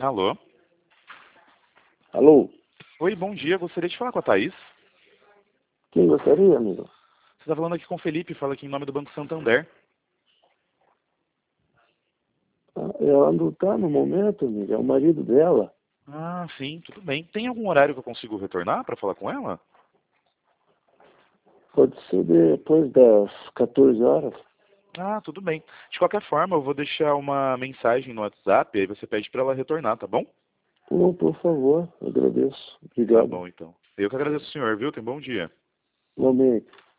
Alô? Alô? Oi, bom dia. Gostaria de falar com a Thaís. Quem gostaria, amigo? Você está falando aqui com o Felipe, fala aqui em nome do Banco Santander. Ela não está no momento, amigo. É o marido dela. Ah, sim, tudo bem. Tem algum horário que eu consigo retornar para falar com ela? Pode ser depois das 14 horas. Ah, tudo bem. De qualquer forma, eu vou deixar uma mensagem no WhatsApp, aí você pede para ela retornar, tá bom? Não, por favor. Agradeço. Tá Obrigado. bom, então. Eu que agradeço o senhor, viu? Tenha um bom dia. Igualmente.